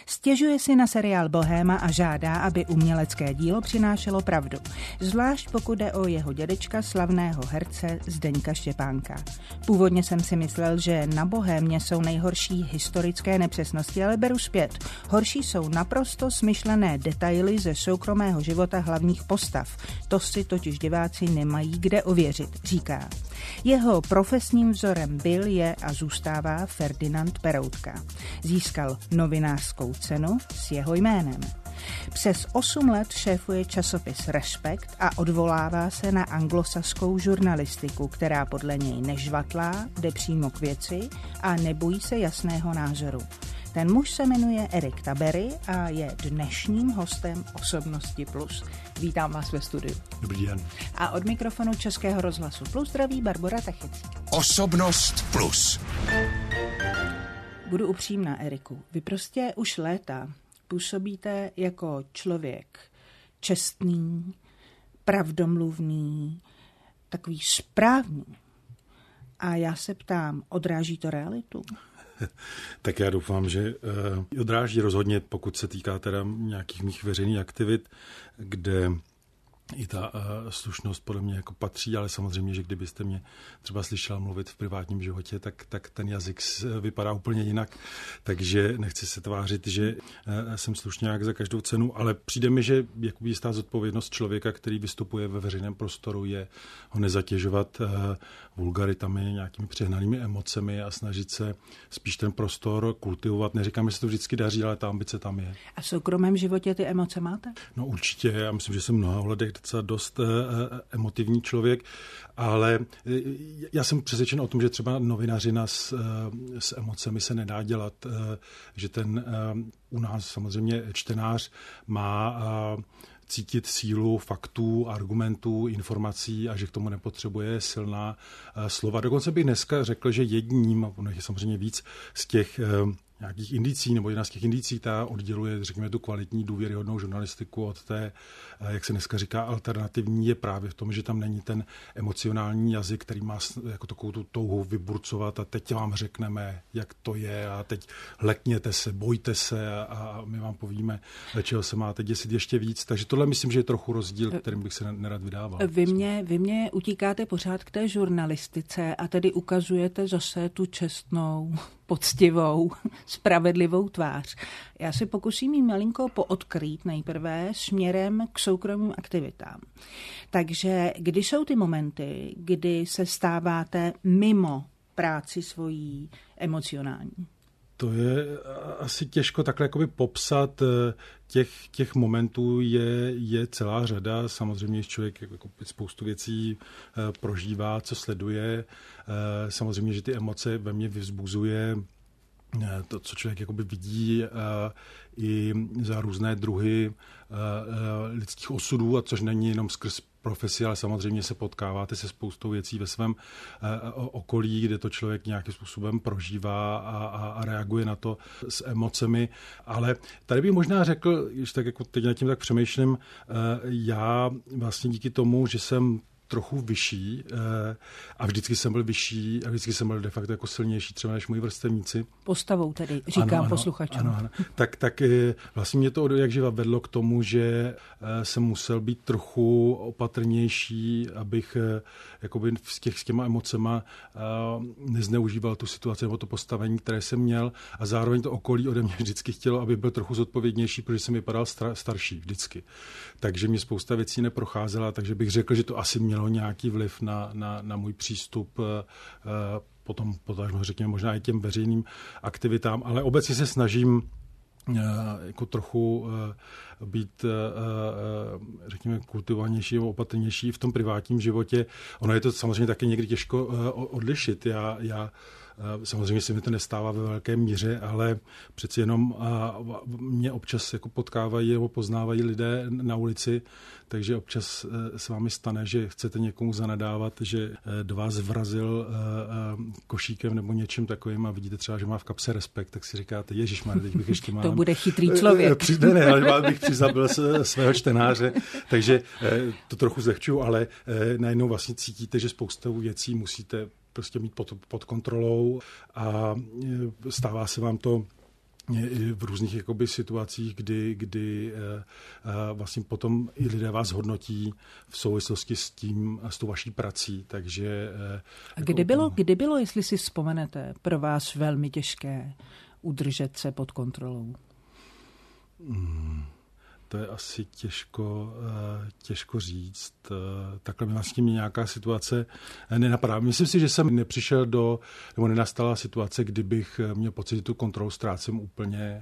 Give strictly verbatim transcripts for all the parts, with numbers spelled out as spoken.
Stěžuje si na seriál Bohéma a žádá, aby umělecké dílo přinášelo pravdu. Zvlášť pokud jde o jeho dědečka, slavného herce Zdeňka Štěpánka. Původně jsem si myslel, že na Bohémě jsou nejhorší historické nepřesnosti, ale beru zpět. Horší jsou naprosto smyšlené detaily ze soukromého života hlavních postav. To si totiž diváci nemají kde ověřit, říká. Jeho profesním vzorem byl, je a zůstává Ferdinand Peroutka. Získal novinářskou cenu s jeho jménem. Přes osm let šéfuje časopis Respekt a odvolává se na anglosaskou žurnalistiku, která podle něj nežvatlá, jde přímo k věci a nebojí se jasného názoru. Ten muž se jmenuje Erik Tabery a je dnešním hostem Osobnosti Plus. Vítám vás ve studiu. Dobrý den. A od mikrofonu Českého rozhlasu Plus zdraví Barbora Tachecí. Osobnost Plus. Budu upřímná, Eriku. Vy prostě už léta působíte jako člověk čestný, pravdomluvný, takový správný. A já se ptám, odráží to realitu? Tak já doufám, že uh, odráží rozhodně, pokud se týká teda nějakých mých veřejných aktivit, kde i ta uh, slušnost podle mě jako patří, ale samozřejmě, že kdybyste mě třeba slyšela mluvit v privátním životě, tak, tak ten jazyk vypadá úplně jinak, takže nechci se tvářit, že uh, jsem slušňák za každou cenu, ale přijde mi, že jakoby jistá zodpovědnost člověka, který vystupuje ve veřejném prostoru, je ho nezatěžovat uh, vulgaritami, nějakými přehnanými emocemi a snažit se spíš ten prostor kultivovat. Neříkám, že se to vždycky daří, ale ta ambice tam je. A v soukromém životě ty emoce máte? No určitě, já myslím, že jsem v mnoha ohledech docela dost uh, emotivní člověk, ale uh, já jsem přesvědčen o tom, že třeba novinařina s, uh, s emocemi se nedá dělat, uh, že ten uh, u nás samozřejmě čtenář má uh, cítit sílu faktů, argumentů, informací a že k tomu nepotřebuje silná uh, slova. Dokonce bych dneska řekl, že jedním, a ono je samozřejmě víc, z těch uh, nějakých indicí, nebo jedna z těch indicí, ta odděluje, řekněme, tu kvalitní důvěryhodnou žurnalistiku od té, jak se dneska říká, alternativní, je právě v tom, že tam není ten emocionální jazyk, který má jako takovou tu touhu vyburcovat a teď vám řekneme, jak to je a teď lekněte se, bojte se a, a my vám povíme, čeho se máte děsit ještě víc. Takže tohle myslím, že je trochu rozdíl, kterým bych se nerad vydával. Vy mě, vy mě utíkáte pořád k té žurnalistice a tedy ukazujete zase tu čestnou, poctivou, spravedlivou tvář. Já se pokusím jí malinko poodkrýt nejprve směrem k soukromým aktivitám. Takže kdy jsou ty momenty, kdy se stáváte mimo práci svojí emocionální? To je asi těžko takhle jakoby popsat. Těch, těch momentů je, je celá řada. Samozřejmě, že člověk jako spoustu věcí prožívá, co sleduje. Samozřejmě, že ty emoce ve mně vyvzbuzuje to, co člověk jakoby vidí i za různé druhy lidských osudů, a což není jenom skrz profesi, ale samozřejmě se potkáváte se spoustou věcí ve svém okolí, kde to člověk nějakým způsobem prožívá a, a, a reaguje na to s emocemi. Ale tady bych možná řekl, když tak jako teď nad tím tak přemýšlím, já vlastně díky tomu, že jsem trochu vyšší a vždycky jsem byl vyšší a vždycky jsem byl de facto jako silnější třeba než moji vrstevníci. Postavou tedy, říkám ano, ano, posluchačům. Ano, ano. Tak, tak vlastně mě to od jak živa vedlo k tomu, že jsem musel být trochu opatrnější, abych jakoby s, těch, s těma emocema nezneužíval tu situaci nebo to postavení, které jsem měl, a zároveň to okolí ode mě vždycky chtělo, aby byl trochu zodpovědnější, protože jsem vypadal star, starší vždycky. Takže mě spousta věcí neprocházela, takže bych řekl, že to asi mělo nějaký vliv na, na, na můj přístup potom, potom, řekněme, možná i těm veřejným aktivitám, ale obecně se snažím jako trochu být, řekněme, kultivovanější nebo opatrnější v tom privátním životě. Ono je to samozřejmě taky někdy těžko odlišit. Já, já samozřejmě se mi to nestává ve velké míře, ale přeci jenom mě občas jako potkávají nebo poznávají lidé na ulici, takže občas s vámi stane, že chcete někomu zanadávat, že do vás vrazil košíkem nebo něčím takovým a vidíte třeba, že má v kapse Respekt, tak si říkáte, ježišmarja, teď bych ještě málem... To bude chytrý člověk. Ne, ne, ale málem bych přizabil svého čtenáře, takže to trochu zlehčuju, ale najednou vlastně cítíte, že spoustu věcí musíte prostě mít pod, pod kontrolou a stává se vám to v různých jakoby situacích, kdy, kdy vlastně potom i lidé vás hodnotí v souvislosti s tím, s tou vaší prací, takže... A kdy bylo, kdy bylo, jestli si vzpomenete, pro vás velmi těžké udržet se pod kontrolou? Hmm. To je asi těžko, těžko říct. Takhle mi vlastně mě nějaká situace nenapadá. Myslím si, že jsem nepřišel do, nebo nenastala situace, kdybych měl pocit, že tu kontrolu ztrácím úplně,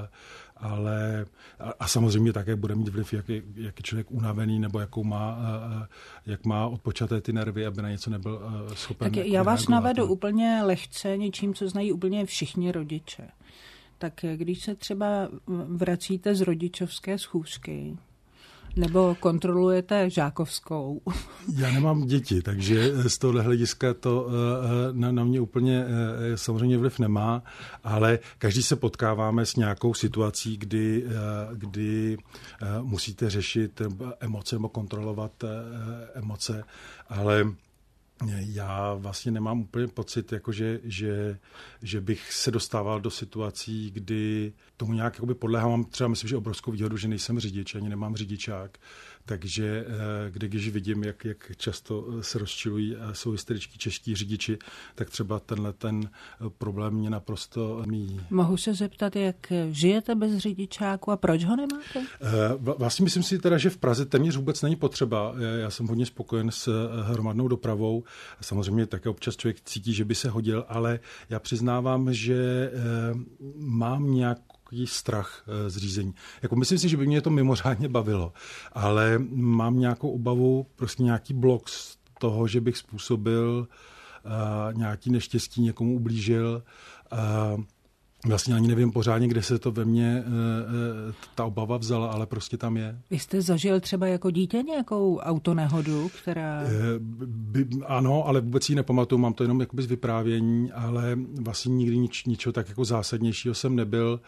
ale a samozřejmě také bude mít vliv, jak je, jak je člověk unavený, nebo jakou má, jak má odpočaté ty nervy, aby na něco nebyl schopen. Tak já vás navedu úplně lehce něčím, co znají úplně všichni rodiče. Tak když se třeba vracíte z rodičovské schůzky nebo kontrolujete žákovskou. Já nemám děti, takže z tohohle hlediska to na, na mě úplně samozřejmě vliv nemá, ale každý se potkáváme s nějakou situací, kdy, kdy musíte řešit emoce nebo kontrolovat emoce, ale já vlastně nemám úplně pocit, jakože, že, že bych se dostával do situací, kdy tomu nějak jakoby podléhám. Mám třeba, myslím, že obrovskou výhodu, že nejsem řidič, ani nemám řidičák. Takže kde, když vidím, jak, jak často se rozčilují a jsou hysteričtí čeští řidiči, tak třeba tenhle ten problém mě naprosto míjí. Mohu se zeptat, jak žijete bez řidičáku a proč ho nemáte? Vlastně myslím si teda, že v Praze téměř vůbec není potřeba. Já jsem hodně spokojen s hromadnou dopravou. Samozřejmě také občas člověk cítí, že by se hodil, ale já přiznávám, že mám nějak strach z řízení. Jako myslím si, že by mě to mimořádně bavilo, ale mám nějakou obavu, prostě nějaký blok z toho, že bych způsobil uh, nějaký neštěstí, někomu ublížil. Uh, Vlastně ani nevím pořádně, kde se to ve mně e, ta obava vzala, ale prostě tam je. Vy jste zažil třeba jako dítě nějakou autonehodu, která... E, by, ano, ale vůbec ji nepamatuju, mám to jenom jakoby z vyprávění, ale vlastně nikdy nič, ničeho tak jako zásadnějšího jsem nebyl,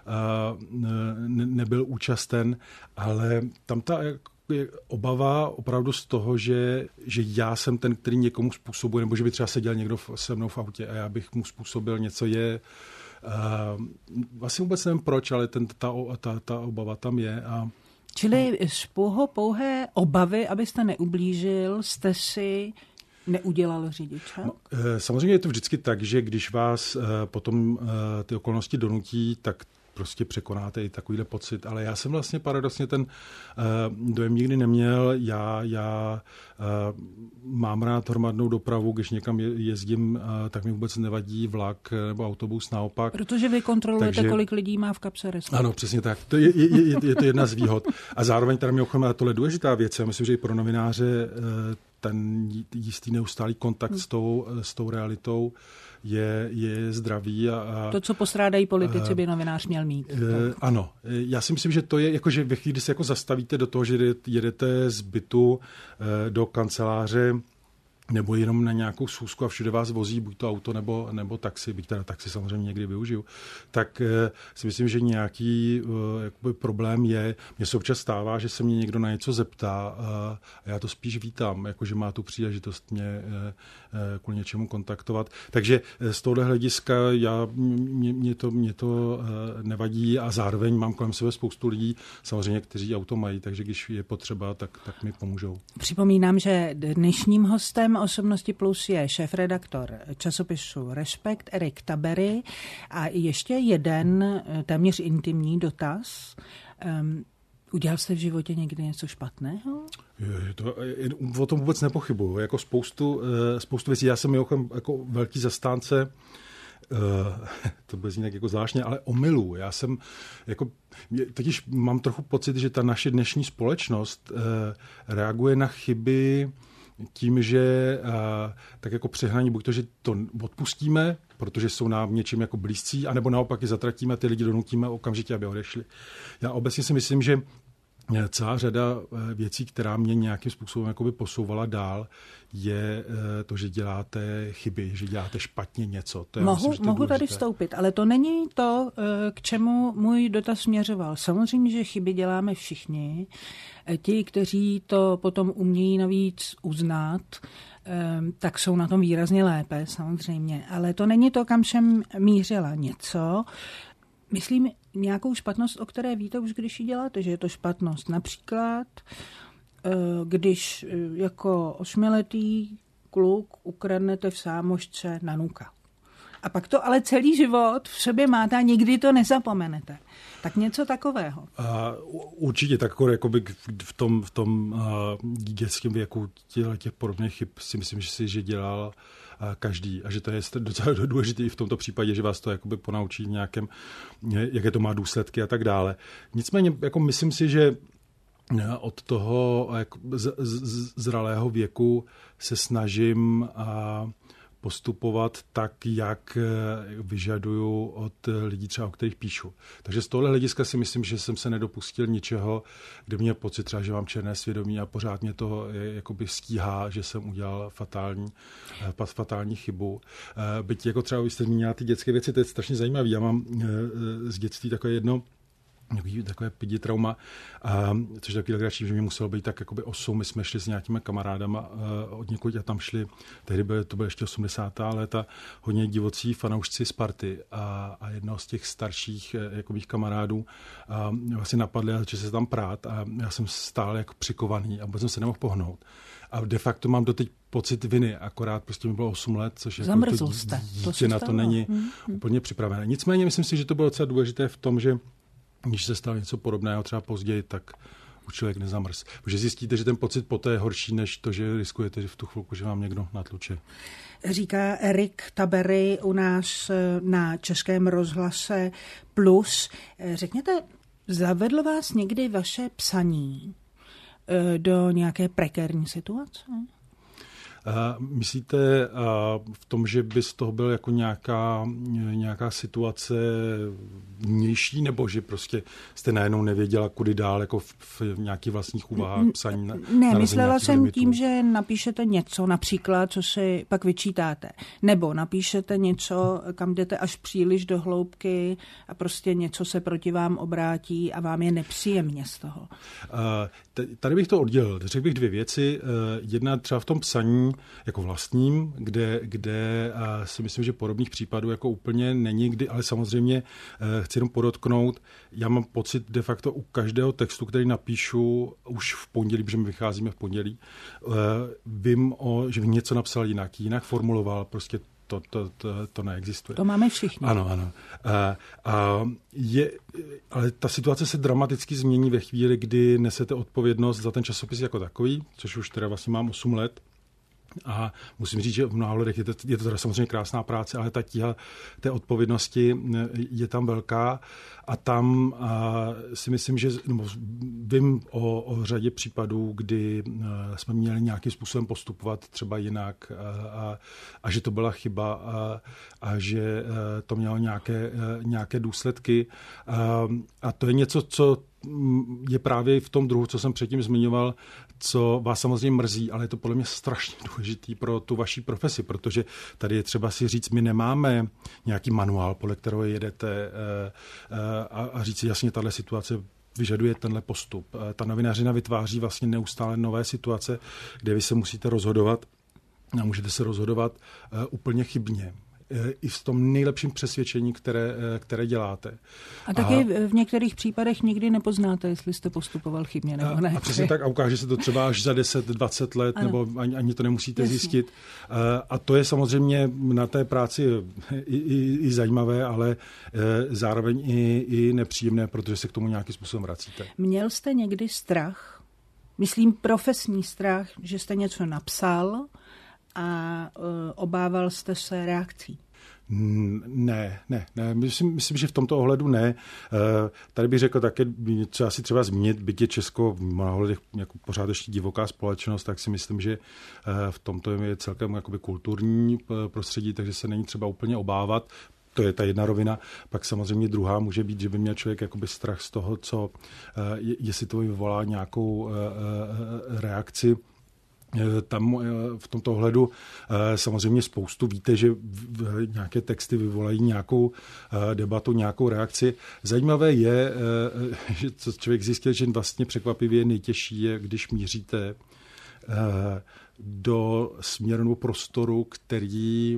ne, nebyl účasten, ale tam ta je obava opravdu z toho, že, že já jsem ten, který někomu způsobuje, nebo že by třeba seděl někdo se mnou v autě a já bych mu způsobil něco je... Uh, vlastně vůbec nevím proč, ale ten, ta, ta, ta obava tam je. A... Čili z pouho, pouhé obavy, abyste neublížil, jste si neudělal řidičák? No, samozřejmě je to vždycky tak, že když vás uh, potom uh, ty okolnosti donutí, tak prostě překonáte i takovýhle pocit. Ale já jsem vlastně paradoxně ten uh, dojem nikdy neměl. Já, já uh, mám rád hromadnou dopravu, když někam je, jezdím, uh, tak mi vůbec nevadí vlak nebo autobus naopak. Protože vy kontrolujete, takže, kolik lidí má v kapse respirátor. Ano, přesně tak. To je, je, je, je to jedna z výhod. A zároveň teda mimochodem na tohle důležitá věc. Já myslím, že i pro novináře uh, ten jistý neustálý kontakt hmm. s, tou, s tou realitou je, je zdravý. A, a, to, co postrádají politici, uh, by novinář měl mít. Uh, ano. Já si myslím, že to je, jako, že ve chvíli, kdy se jako zastavíte do toho, že jedete z bytu uh, do kanceláře nebo jenom na nějakou schůzku a všude vás vozí buď to auto nebo, nebo taxi, byť teda taxi samozřejmě někdy využiju, tak uh, si myslím, že nějaký uh, jakoby problém je. Mně se občas stává, že se mě někdo na něco zeptá uh, a já to spíš vítám, jakože má tu příležitost mě uh, uh, kvůli něčemu kontaktovat. Takže uh, z tohohle hlediska já, mě, mě to, mě to uh, nevadí a zároveň mám kolem sebe spoustu lidí, samozřejmě, kteří auto mají, takže když je potřeba, tak, tak mi pomůžou. Připomínám, že dnešním hostem Osobnosti Plus je šéfredaktor časopisu Respekt Erik Tabery a ještě jeden téměř intimní dotaz. Um, udělal jste v životě někdy něco špatného? Je, to, je, o tom vůbec nepochybuju. Jako spoustu, spoustu věcí. Já jsem jako velký zastánce Uh, to bude znít jako zvláštně, ale omylů. Já jsem jako, totiž mám trochu pocit, že ta naše dnešní společnost uh, reaguje na chyby tím, že uh, tak jako přehnaní, buď to, že to odpustíme, protože jsou nám něčím jako blízcí, anebo naopak je zatratíme, ty lidi donutíme okamžitě, aby odešli. Já obecně si myslím, že celá řada věcí, která mě nějakým způsobem jakoby posouvala dál, je to, že děláte chyby, že děláte špatně něco. To je mohu myslím, mohu tady vstoupit, ale to není to, k čemu můj dotaz směřoval. Samozřejmě, že chyby děláme všichni. Ti, kteří to potom umějí navíc uznat, tak jsou na tom výrazně lépe, samozřejmě. Ale to není to, kam jsem mířila. Něco, Myslím nějakou špatnost, o které víte už, když ji děláte, že je to špatnost. Například, když jako osmiletý kluk ukradnete v sámošce nanuka. A pak to ale celý život v sobě máte a nikdy to nezapomenete. Tak něco takového. A určitě tak jako by v tom, v tom dětském věku těch podobných chyb si myslím, že si že dělal každý a že to je docela důležité i v tomto případě, že vás to jakoby ponaučí nějakém, jaké to má důsledky a tak dále. Nicméně jako myslím si, že od toho jako z, z, zralého věku se snažím a postupovat tak, jak vyžaduju od lidí třeba, o kterých píšu. Takže z tohohle hlediska si myslím, že jsem se nedopustil ničeho, kde měl pocit třeba, že mám černé svědomí a pořád mě to jakoby stíhá, že jsem udělal fatální, fatální chybu. Byť jako třeba, když jste zmínila ty dětské věci, to je strašně zajímavé. Já mám z dětství takové jedno takové pidi trauma, a, což je takový legrační, že mě muselo být tak jakoby osm. My jsme šli s nějakými kamarádama uh, od někud a tam šli, tehdy byly, to byly ještě osmdesátá léta, hodně divocí fanoušci Sparty a, a jednoho z těch starších jako mých kamarádů a vlastně napadli a začali se tam prát a já jsem stál jako přikovaný a vůbec jsem se nemohl pohnout. A de facto mám doteď pocit viny, akorát prostě mi bylo osm let, což je jako to dítě na to není hmm. úplně připravené. Nicméně myslím si, že to bylo docela důležité v tom, že když se stalo něco podobného třeba později, tak už člověk nezamrz. Protože zjistíte, že ten pocit poté je horší, než to, že riskujete že v tu chvilku, že vám někdo natluče. Říká Erik Tabery u nás na Českém rozhlase Plus. Řekněte, zavedlo vás někdy vaše psaní do nějaké prekérní situace? Uh, myslíte uh, v tom, že by z toho byl jako nějaká, nějaká situace vnější, nebo že prostě jste najednou nevěděla, kudy dál, jako v, v nějakých vlastních úvahách psaní? Na, ne, myslela jsem limitů. Tím, že napíšete něco, například, co si pak vyčítáte. Nebo napíšete něco, kam jdete až příliš do hloubky a prostě něco se proti vám obrátí a vám je nepříjemně z toho. Uh, tady bych to oddělil. Řekl bych dvě věci. Uh, jedna třeba v tom psaní, jako vlastním, kde, kde si myslím, že podobných případů jako úplně není kdy, ale samozřejmě chci jenom podotknout, já mám pocit de facto u každého textu, který napíšu už v pondělí, protože my vycházíme v pondělí, vím, o, že něco napsal jinak, jinak formuloval, prostě To, to, to, to neexistuje. To máme všichni. Ano, ano. A, a je, ale ta situace se dramaticky změní ve chvíli, kdy nesete odpovědnost za ten časopis jako takový, což už teda vlastně mám osm let. A musím říct, že v mnoha ohledech je to, je to teda samozřejmě krásná práce, ale ta tíha té odpovědnosti je tam velká a tam a si myslím, že no, vím o, o řadě případů, kdy jsme měli nějakým způsobem postupovat třeba jinak a, a, a že to byla chyba a, a že to mělo nějaké, nějaké důsledky. A, a to je něco, co je právě v tom druhu, co jsem předtím zmiňoval, co vás samozřejmě mrzí, ale je to podle mě strašně důležitý pro tu vaši profesi, protože tady je třeba si říct, my nemáme nějaký manuál, podle kterého jedete a, a říct si jasně, tahle situace vyžaduje tenhle postup. Ta novinářina vytváří vlastně neustále nové situace, kde vy se musíte rozhodovat a můžete se rozhodovat úplně chybně. I v tom nejlepším přesvědčení, které, které děláte. A taky a, v některých případech nikdy nepoznáte, jestli jste postupoval chybně nebo ne. A přesně tak, a ukáže se to třeba až za deset dvacet let, ano. Nebo ani, ani to nemusíte Jasně. zjistit. A to je samozřejmě na té práci i, i, i zajímavé, ale zároveň i, i nepříjemné, protože se k tomu nějakým způsobem vracíte. Měl jste někdy strach, myslím profesní strach, že jste něco napsal a uh, obával jste se reakcí? Ne, ne, ne. Myslím, myslím, že v tomto ohledu ne. Tady bych řekl také, co asi třeba zmínit, byť je Česko v mnoha ohledech jako pořád ještě divoká společnost, tak si myslím, že v tomto je celkem jakoby kulturní prostředí, takže se není třeba úplně obávat. To je ta jedna rovina. Pak samozřejmě druhá může být, že by měl člověk jakoby strach z toho, co, jestli to vyvolá nějakou reakci. Tam v tomto ohledu samozřejmě spoustu víte, že nějaké texty vyvolají nějakou debatu, nějakou reakci. Zajímavé je, že co člověk zjistil, že vlastně překvapivě nejtěžší je, když míříte do směru prostoru, který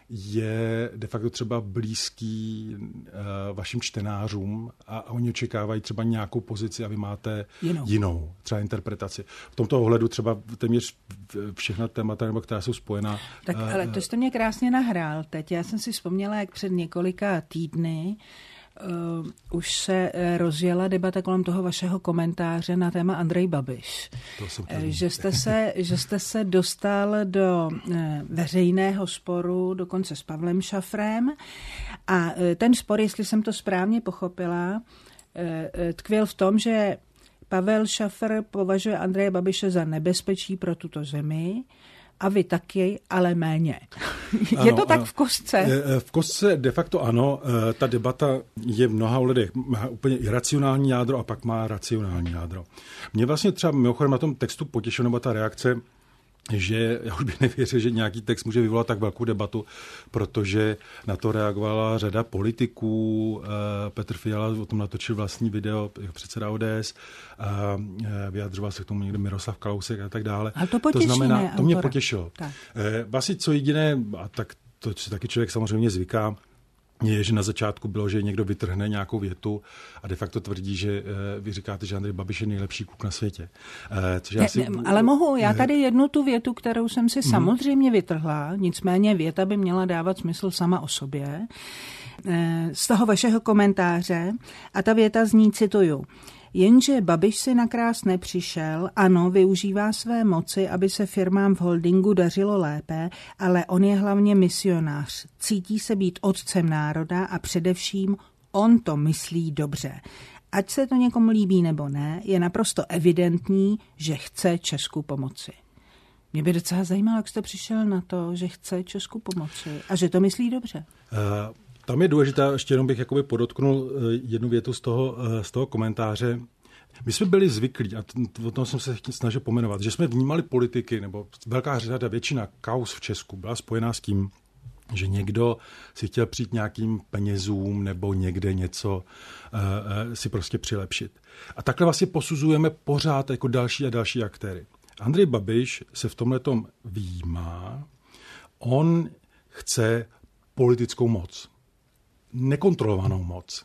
je de facto třeba blízký uh, vašim čtenářům a, a oni očekávají třeba nějakou pozici a vy máte jinou, jinou třeba interpretaci. V tomto ohledu třeba téměř všechna témata, nebo která jsou spojená. Tak ale to jste mě krásně nahrál teď. Já jsem si vzpomněla, jak před několika týdny Uh, už se rozjela debata kolem toho vašeho komentáře na téma Andrej Babiš. Že jste, se, že jste se dostal do uh, veřejného sporu dokonce s Pavlem Šafrem a uh, ten spor, jestli jsem to správně pochopila, uh, tkvěl v tom, že Pavel Šafr považuje Andreje Babiše za nebezpečí pro tuto zemi, a vy taky, ale méně. Je ano, to tak v kostce? V kostce de facto ano. Ta debata je v mnoha lidech. Má úplně iracionální jádro a pak má racionální jádro. Mě vlastně třeba mimochodem na tom textu potěšila nebo ta reakce, že já už bych nevěřil, že nějaký text může vyvolat tak velkou debatu, protože na to reagovala řada politiků. Petr Fiala o tom natočil vlastní video, předseda O D S, a vyjadřoval se k tomu někdo Miroslav Kalousek a tak dále. Ale to potěší, to znamená, ne, to mě autora. potěšilo. Tak. Vlastně co jediné, a tak to si taky člověk samozřejmě zvyká, je, že na začátku bylo, že někdo vytrhne nějakou větu a de facto tvrdí, že vy říkáte, že Andrej Babiš je nejlepší kluk na světě. Což já ne, si... ne, ale mohu, já tady jednu tu větu, kterou jsem si hmm. samozřejmě vytrhla, nicméně věta by měla dávat smysl sama o sobě, z toho vašeho komentáře a ta věta zní, cituju, jenže Babiš si nakrás nepřišel, ano, využívá své moci, aby se firmám v holdingu dařilo lépe, ale on je hlavně misionář. Cítí se být otcem národa a především on to myslí dobře. Ať se to někomu líbí nebo ne, je naprosto evidentní, že chce Česku pomoci. Mě by docela zajímalo, jak jste přišel na to, že chce Česku pomoci a že to myslí dobře. Uh... Tam je důležité, ještě jenom bych jakoby podotknul jednu větu z toho, z toho komentáře. My jsme byli zvyklí, a o tom jsem se snažil pomenovat, že jsme vnímali politiky, nebo velká řada, většina kauz v Česku byla spojená s tím, že někdo si chtěl přijít nějakým penězům nebo někde něco uh, uh, si prostě přilepšit. A takhle vlastně posuzujeme pořád jako další a další aktéry. Andrej Babiš se v tomhletom výjímá. On chce politickou moc. Nekontrolovanou moc.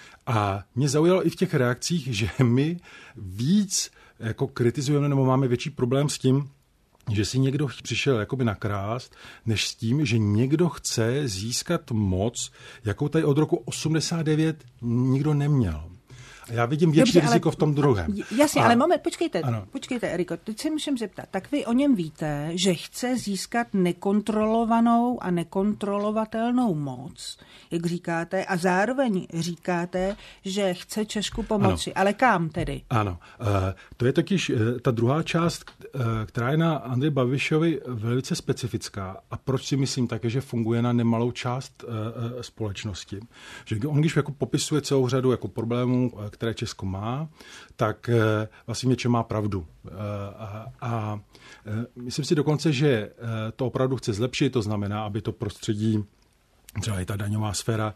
A mě zaujalo i v těch reakcích, že my víc jako kritizujeme nebo máme větší problém s tím, že si někdo přišel jakoby nakrást, než s tím, že někdo chce získat moc, jakou tady od roku osmdesát devět nikdo neměl. A já vidím větší Dobře, riziko ale, v tom druhém. Jasně, a, ale moment, počkejte, ano. počkejte, Eriko, teď se musím zeptat. Tak vy o něm víte, že chce získat nekontrolovanou a nekontrolovatelnou moc, jak říkáte, a zároveň říkáte, že chce Česku pomoci. Ano. Ale kam tedy? Ano, uh, to je totiž uh, ta druhá část, uh, která je na Andreji Babišovi velice specifická. A proč si myslím také, že funguje na nemalou část uh, uh, společnosti. Že on, když jako popisuje celou řadu jako problémů, které Česko má, tak vlastně něčem má pravdu. A, a myslím si dokonce, že to opravdu chce zlepšit, to znamená, aby to prostředí, třeba i ta daňová sféra,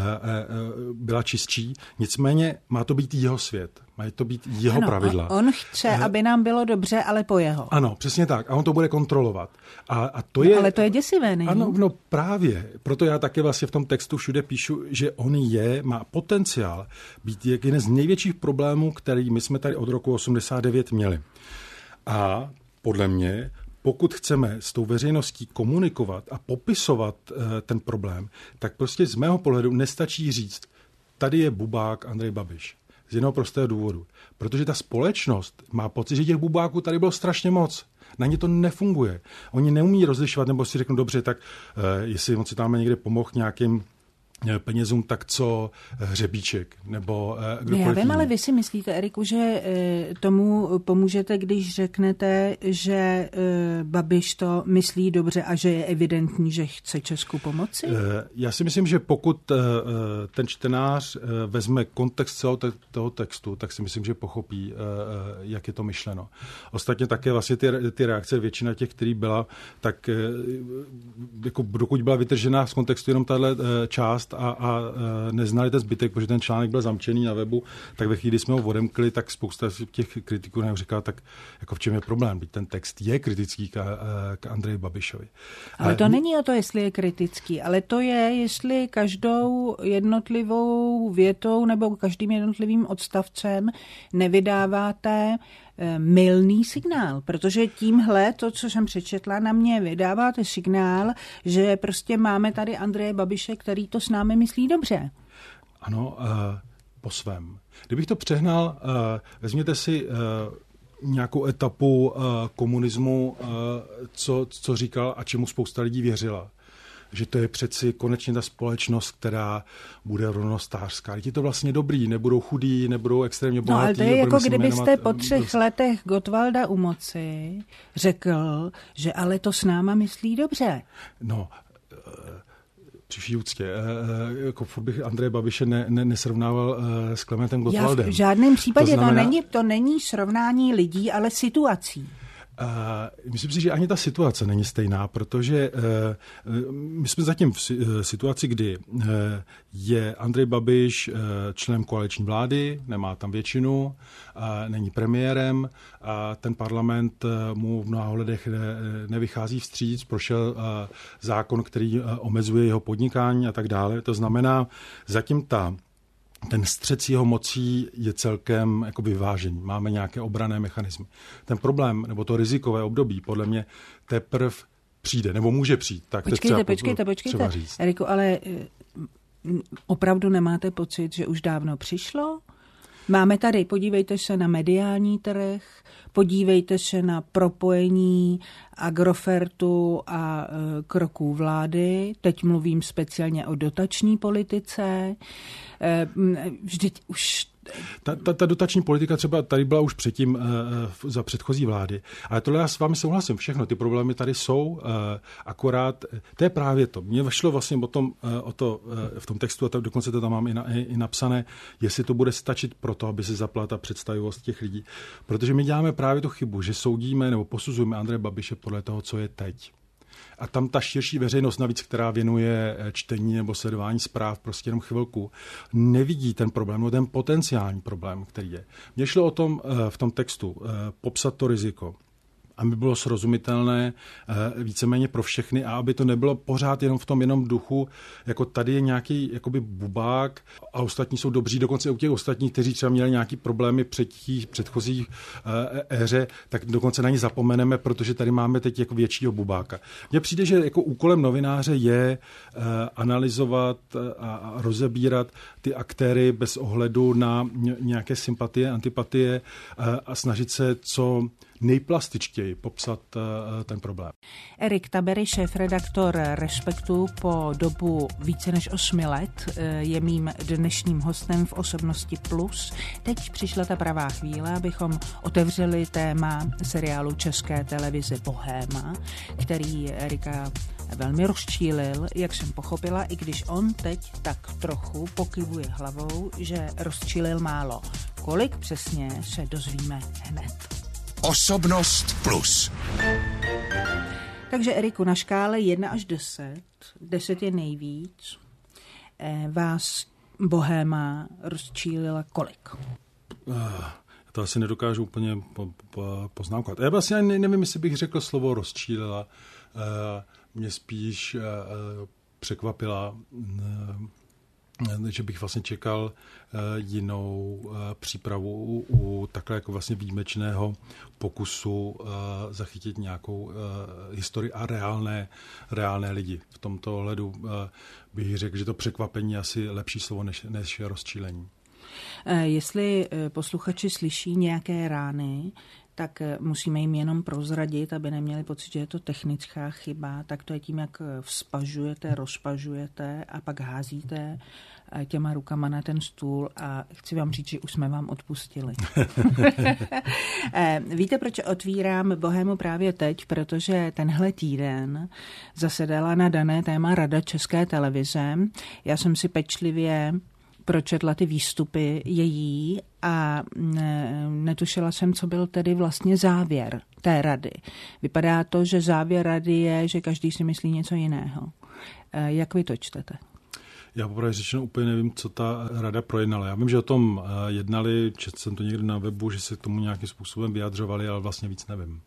byla čistší. Nicméně má to být jeho svět, má to být jeho ano, pravidla. On chce, aby nám bylo dobře, ale po jeho. Ano, přesně tak. A on to bude kontrolovat. A, a to no, je, ale to je děsivé, není? Ano, no právě. Proto já také vlastně v tom textu všude píšu, že on je, má potenciál být jeden z největších problémů, který my jsme tady od roku osmdesát devět měli. A podle mě, pokud chceme s tou veřejností komunikovat a popisovat uh, ten problém, tak prostě z mého pohledu nestačí říct, tady je bubák Andrej Babiš. Z jednoho prostého důvodu. Protože ta společnost má pocit, že těch bubáků tady bylo strašně moc. Na ně to nefunguje. Oni neumí rozlišovat, nebo si řeknou, dobře, tak uh, jestli on si tam někde pomohl nějakým penězům, tak co Hřebíček nebo kdokoliv. Já vím, ale vy si myslíte, Eriku, že tomu pomůžete, když řeknete, že Babiš to myslí dobře a že je evidentní, že chce Česku pomoci? Já si myslím, že pokud ten čtenář vezme kontext celého toho textu, tak si myslím, že pochopí, jak je to myšleno. Ostatně také vlastně ty, ty reakce, většina těch, který byla, tak jako dokud byla vytržená z kontextu jenom tahle část, část a, a neznali ten zbytek, protože ten článek byl zamčený na webu, tak ve chvíli, kdy jsme ho odemkli, tak spousta těch kritiků nám říkala, tak jako v čem je problém, byť ten text je kritický k, k Andreji Babišovi. Ale to není o to, jestli je kritický, ale to je, jestli každou jednotlivou větou nebo každým jednotlivým odstavcem nevydáváte mylný signál, protože tímhle, to, co jsem přečetla, na mě vydáváte signál, že prostě máme tady Andreje Babiše, který to s námi myslí dobře. Ano, uh, po svém. Kdybych to přehnal, uh, vezměte si uh, nějakou etapu uh, komunismu, uh, co, co říkal a čemu spousta lidí věřila. Že to je přeci konečně ta společnost, která bude rovnostářská. Je to vlastně dobrý, nebudou chudí, nebudou extrémně bohatí. No ale to je jako kdybyste po třech letech Gottwalda u moci řekl, že ale to s náma myslí dobře. No, při vší úctě, jako bych Andreje Babiše ne, ne, nesrovnával s Klementem Gottwaldem. Já v žádném případě, to, znamená, to, není, to není srovnání lidí, ale situací. Uh, myslím si, že ani ta situace není stejná, protože uh, my jsme zatím v situaci, kdy uh, je Andrej Babiš uh, členem koaliční vlády, nemá tam většinu, uh, není premiérem a ten parlament uh, mu v mnoha ohledech ne, nevychází vstříc, prošel uh, zákon, který uh, omezuje jeho podnikání a tak dále. To znamená, zatím ta ten střet s jeho mocí je celkem jako vyvážený. Máme nějaké obranné mechanismy. Ten problém, nebo to rizikové období, podle mě teprve přijde, nebo může přijít. Tak počkejte, třeba, počkejte, počkejte. Eriku, ale opravdu nemáte pocit, že už dávno přišlo? Máme tady, podívejte se na mediální trh, podívejte se na propojení Agrofertu a e, kroků vlády. Teď mluvím speciálně o dotační politice. E, vždyť už... Ta, ta, ta dotační politika třeba tady byla už předtím uh, za předchozí vlády, ale tohle já s vámi souhlasím, všechno, ty problémy tady jsou, uh, akorát, to je právě to. Mně vešlo vlastně o tom, uh, o to uh, v tom textu, a to, dokonce to tam mám i, na, i, i napsané, jestli to bude stačit pro to, aby se zapla ta představivost těch lidí. Protože my děláme právě tu chybu, že soudíme nebo posuzujeme Andreje Babiše podle toho, co je teď. A tam ta širší veřejnost navíc, která věnuje čtení nebo sledování zpráv prostě jenom chvilku, nevidí ten problém, nebo ten potenciální problém, který je. Mně šlo o tom v tom textu popsat to riziko, aby bylo srozumitelné víceméně pro všechny a aby to nebylo pořád jenom v tom jenom duchu, jako tady je nějaký jakoby bubák a ostatní jsou dobří, dokonce u těch ostatních, kteří třeba měli nějaký problémy před tí, předchozí éře, tak dokonce na ně zapomeneme, protože tady máme teď jako většího bubáka. Mně přijde, že jako úkolem novináře je analyzovat a rozebírat ty aktéry bez ohledu na nějaké sympatie, antipatie a snažit se co nejplastičtěji popsat uh, ten problém. Erik Tabery, šéfredaktor Respektu, po dobu více než osmi let je mým dnešním hostem v Osobnosti Plus. Teď přišla ta pravá chvíle, abychom otevřeli téma seriálu České televize Bohéma, který Erika velmi rozčílil, jak jsem pochopila, i když on teď tak trochu pokyvuje hlavou, že rozčílil málo. Kolik přesně se dozvíme hned. Osobnost Plus. Takže Eriku, na škále jedna až deset, deset je nejvíc, vás Bohéma rozčílila kolik? Já to asi nedokážu úplně po, po, poznámkat. Já vlastně ani nevím, jestli bych řekl slovo rozčílila. Mě spíš překvapila, že bych vlastně čekal jinou přípravu u takhle jako vlastně výjimečného pokusu zachytit nějakou historii a reálné, reálné lidi. V tomto ohledu bych řekl, že to překvapení je asi lepší slovo než, než rozčílení. Jestli posluchači slyší nějaké rány, tak musíme jim jenom prozradit, aby neměli pocit, že je to technická chyba, tak to je tím, jak vzpažujete, rozpažujete a pak házíte těma rukama na ten stůl a chci vám říct, že už jsme vám odpustili. Víte, proč otvírám Bohému právě teď? Protože tenhle týden zasedala na dané téma Rada České televize. Já jsem si pečlivě pročetla ty výstupy její a netušila jsem, co byl tedy vlastně závěr té rady. Vypadá to, že závěr rady je, že každý si myslí něco jiného. Jak vy to čtete? Já popravdě řečeno úplně nevím, co ta rada projednala. Já vím, že o tom jednali, četl jsem to někde na webu, že se k tomu nějakým způsobem vyjadřovali, ale vlastně víc nevím.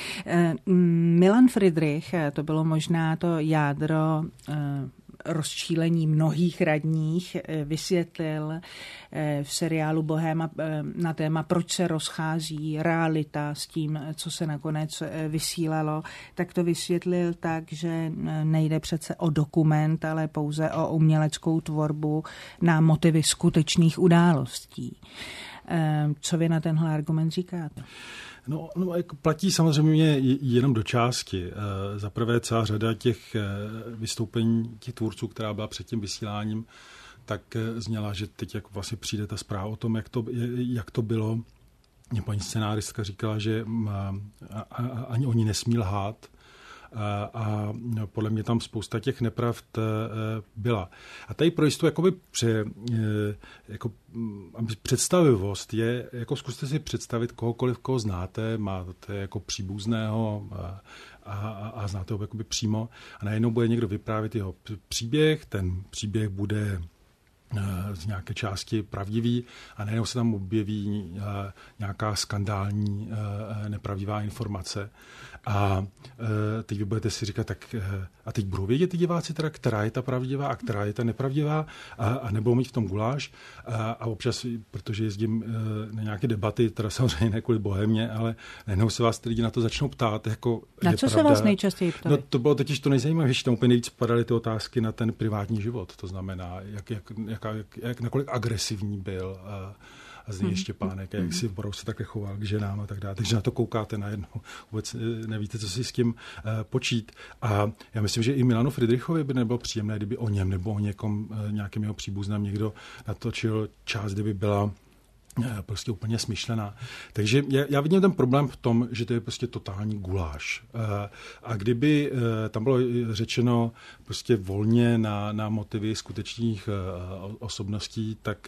Milan Friedrich, to bylo možná to jádro rozčílení mnohých radních, vysvětlil v seriálu Bohéma na téma, proč se rozchází realita s tím, co se nakonec vysílalo, tak to vysvětlil tak, že nejde přece o dokument, ale pouze o uměleckou tvorbu na motivy skutečných událostí. Co vy na tenhle argument říkáte? No, no jako platí samozřejmě jenom do části. Za prvé celá řada těch vystoupení těch tvůrců, která byla před tím vysíláním, tak zněla, že teď jako vlastně přijde ta zpráva o tom, jak to, jak to bylo. Mě paní scenáristka říkala, že ani oni nesmí lhát, a podle mě tam spousta těch nepravd byla. A tady pro jistou jakoby pře, jako představivost je, jako zkuste si představit kohokoliv, koho znáte, máte jako příbuzného a, a, a znáte ho jakoby přímo a najednou bude někdo vyprávět jeho příběh, ten příběh bude z nějaké části pravdivý a najednou se tam objeví nějaká skandální nepravdivá informace. A teď vy budete si říkat, tak a teď budou vědět ty diváci teda, která je ta pravdivá a která je ta nepravdivá a, a nebudou mít v tom guláš. A, a občas, protože jezdím na nějaké debaty, teda samozřejmě ne kvůli Bohémě, ale najednou se vás ty lidi na to začnou ptát. Jako, na co pravda, se vás nejčastěji ptali? No, to bylo totiž to nejzajímavější, tam úplně nejvíc padaly ty otázky na ten privátní život. To znamená, jak, jak, jak, jak, jak nakolik agresivní byl a, a z něj hmm. Štěpánek, a jak si opravdu se takhle choval k ženám a tak dále. Takže na to koukáte najednou. Vůbec nevíte, co si s tím uh, počít. A já myslím, že i Milanu Friedrichovi by nebylo příjemné, kdyby o něm nebo o někom, uh, nějakém jeho příbuzném někdo natočil část, kdyby byla prostě úplně smyšlená. Takže já, já vidím ten problém v tom, že to je prostě totální guláš. A kdyby tam bylo řečeno prostě volně na, na motivy skutečných osobností, tak,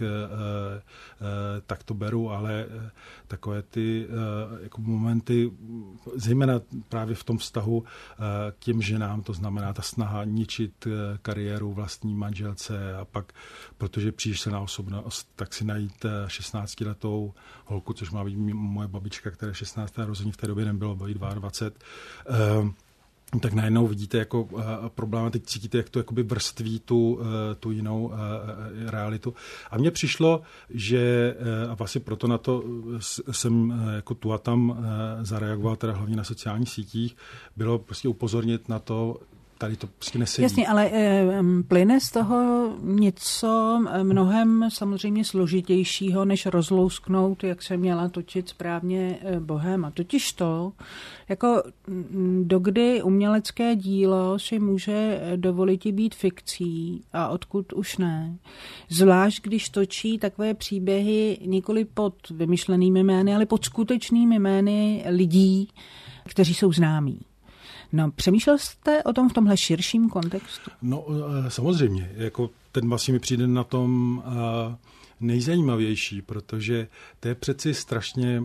tak to beru, ale takové ty jako momenty, zejména právě v tom vztahu k těm ženám, to znamená ta snaha ničit kariéru vlastní manželce a pak, protože přijdeš se na osobnost, tak si najít šestnáctiletou holku, což má být moje babička, která šestnáct rozhodně v té době nebylo, bylo jí dvacet dva, tak najednou vidíte jako uh, problém a teď cítíte, jak to jakoby vrství tu, uh, tu jinou uh, realitu. A mně přišlo, že uh, a vlastně proto na to jsem uh, jako tu a tam uh, zareagoval, teda hlavně na sociálních sítích, bylo prostě upozornit na to, tady to prostě nesedí. Jasně, ale e, plyne z toho něco mnohem samozřejmě složitějšího, než rozlousknout, jak se měla točit správně e, Bohéma. Totiž to, jako dokdy umělecké dílo si může dovolit být fikcí a odkud už ne. Zvlášť, když točí takové příběhy nikoli pod vymyšlenými jmény, ale pod skutečnými jmény lidí, kteří jsou známí. No, přemýšlel jste o tom v tomhle širším kontextu? No, samozřejmě. Jako ten vlastně mi přijde na tom nejzajímavější, protože to je přeci strašně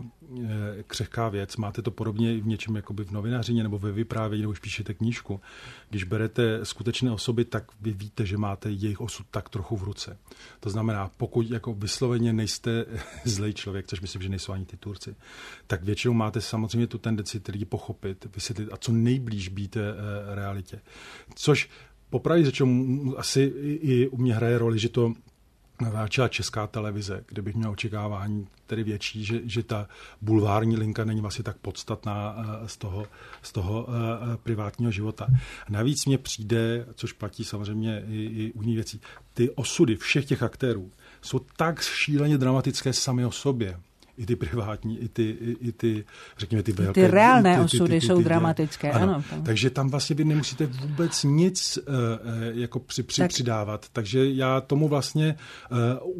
křehká věc. Máte to podobně i v něčem jakoby v novinařině nebo ve vyprávění, nebo už píšete knížku. Když berete skutečné osoby, tak vy víte, že máte jejich osud tak trochu v ruce. To znamená, pokud jako vysloveně nejste zlej člověk, což myslím, že nejsou ani ty Turci, tak většinou máte samozřejmě tu tendenci ty lidi pochopit, vysvětlit a co nejblíž být realitě. Což popravdě řečeno asi i u mě hraje roli, že to natáčela Česká televize, kde bych měl očekávání tedy větší, že, že ta bulvární linka není vlastně tak podstatná z toho, z toho uh, privátního života. Navíc mně přijde, což platí samozřejmě i, i u jiných věcí, ty osudy všech těch aktérů jsou tak šíleně dramatické sami o sobě. I ty privátní, i ty, i, i ty řekněme, ty velké. Ty reálné ty, ty, osudy ty, ty, ty, jsou ty, dramatické, ano. ano. Takže tam vlastně vy nemusíte vůbec nic uh, jako při, při, tak. přidávat. Takže já tomu vlastně uh,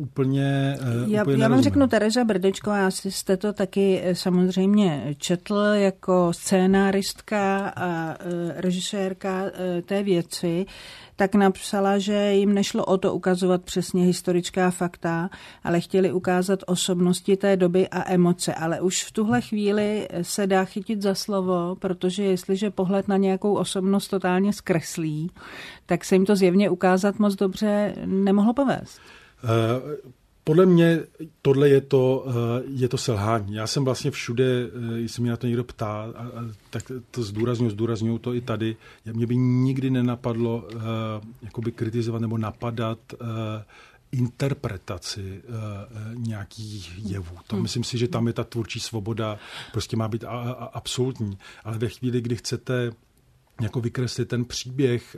úplně uh, Já, úplně já vám řeknu, Tereza Brdečková, asi jste to taky samozřejmě četl jako scénáristka a uh, režisérka uh, té věci, tak napsala, že jim nešlo o to ukazovat přesně historická fakta, ale chtěli ukázat osobnosti té doby a emoce. Ale už v tuhle chvíli se dá chytit za slovo, protože jestliže pohled na nějakou osobnost totálně zkreslí, tak se jim to zjevně ukázat moc dobře nemohlo povést. Uh... Podle mě tohle je to, je to selhání. Já jsem vlastně všude, jestli mě na to někdo ptá, tak to zdůrazňuji, zdůrazňuji to i tady. Mě by nikdy nenapadlo jakoby kritizovat nebo napadat interpretaci nějakých jevů. To myslím si, že tam je ta tvůrčí svoboda, prostě má být absolutní. Ale ve chvíli, kdy chcete jako vykreslit ten příběh,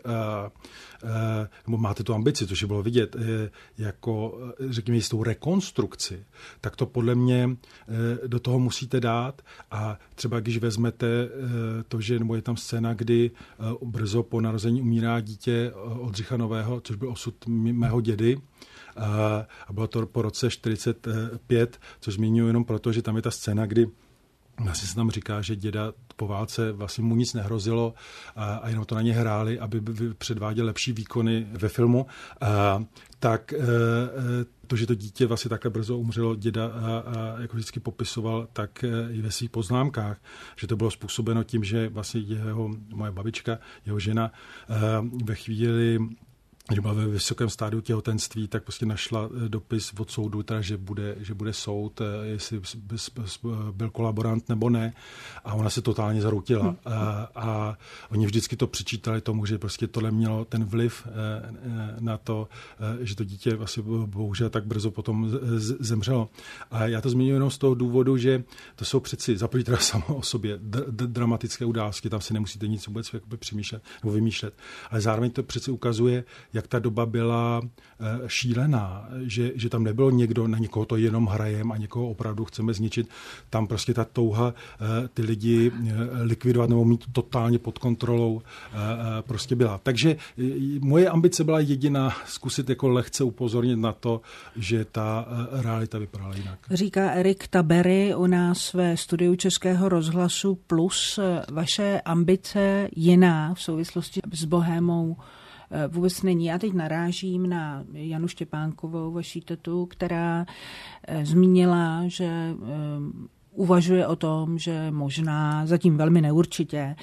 nebo máte tu ambici, což je bylo vidět, jako, řekněme, jistou rekonstrukci, tak to podle mě do toho musíte dát. A třeba když vezmete to, že nebo je tam scéna, kdy brzo po narození umírá dítě Oldřicha Nového, což byl osud mého dědy, a bylo to po roce čtyřicet pět, což zmiňuji jenom proto, že tam je ta scéna, kdy vlastně se tam říká, že děda po válce vlastně mu nic nehrozilo a, a jenom to na ně hráli, aby předváděl lepší výkony ve filmu. A, tak e, to, že to dítě vlastně takhle brzo umřelo, děda a, a jako vždycky popisoval, tak e, i ve svých poznámkách, že to bylo způsobeno tím, že vlastně jeho, moje babička, jeho žena e, ve chvíli, když byla ve vysokém stádiu těhotenství, tak prostě našla dopis od soudu, teda, že, bude, že bude soud, jestli byl kolaborant nebo ne. A ona se totálně zarutila. Hmm. A, a oni vždycky to přičítali tomu, že prostě tohle mělo ten vliv na to, že to dítě vlastně bohužel tak brzo potom zemřelo. A já to zmiňuji jenom z toho důvodu, že to jsou přeci za teda samo o sobě d- d- dramatické události, tam si nemusíte nic vůbec přemýšlet nebo vymýšlet. Ale zároveň to přeci ukazuje, jak ta doba byla šílená, že, že tam nebylo někdo, na někoho to jenom hrajem a někoho opravdu chceme zničit. Tam prostě ta touha ty lidi likvidovat nebo mít totálně pod kontrolou prostě byla. Takže moje ambice byla jediná zkusit jako lehce upozornit na to, že ta realita vypadala jinak. Říká Erik Tabery u nás ve studiu Českého rozhlasu Plus. Vaše ambice jiná v souvislosti s bohémou vůbec není. Já teď narážím na Janu Štěpánkovou, vaší tetu, která zmínila, že uvažuje o tom, že možná, zatím velmi neurčitě,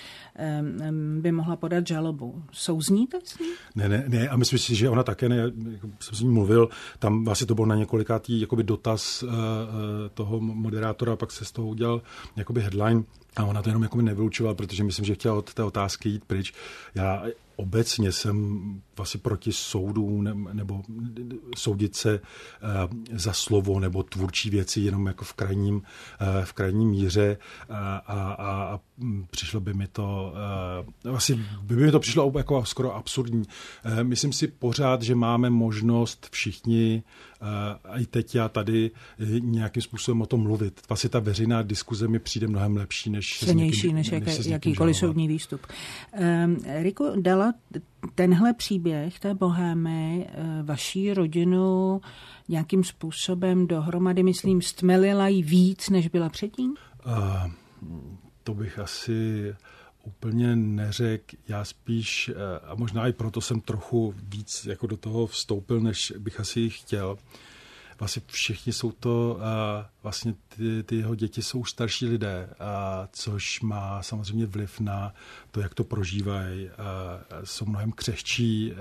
by mohla podat žalobu. Souzníte s ní? Ne, ne, ne, a myslím si, že ona také, ne, jako jsem s ní mluvil, tam vlastně to byl na několikátý jakoby dotaz uh, toho moderátora, pak se z toho udělal jakoby headline a ona to jenom jakoby nevylučovala, protože myslím, že chtěla od té otázky jít pryč. Já obecně jsem vlastně proti soudům ne, nebo soudit se uh, za slovo nebo tvůrčí věci jenom jako v krajním, uh, v krajním míře a, a, a přišlo by mi to uh, asi by mi to přišlo jako skoro absurdní. Uh, myslím si pořád, že máme možnost všichni uh, i teď já tady nějakým způsobem o tom mluvit. Vlastně ta veřejná diskuze mi přijde mnohem lepší, než cenější, než, než jak, jakýkoliv soudní výstup. Um, Riku, dala tenhle příběh té bohémy vaší rodinu nějakým způsobem dohromady, myslím, stmelila jí víc, než byla předtím? Uh, to bych asi úplně neřekl. Já spíš, a možná i proto jsem trochu víc jako do toho vstoupil, než bych asi chtěl. Vlastně všichni jsou to, vlastně ty, ty jeho děti jsou starší lidé, což má samozřejmě vliv na to, jak to prožívají. Jsou mnohem křehčí.